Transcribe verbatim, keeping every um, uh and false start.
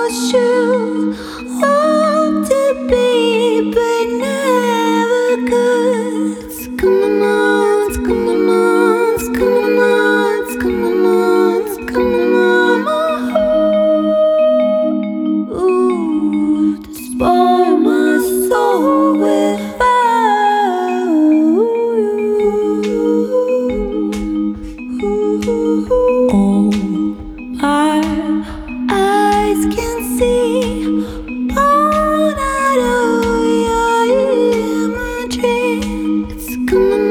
was true. Hope to be, but never could. It's coming on, it's coming on, it's coming on, it's coming on, it's coming on my heart. Ooh, to spoil my soul with fire. All my eyes can see, born out of your imagery. It's coming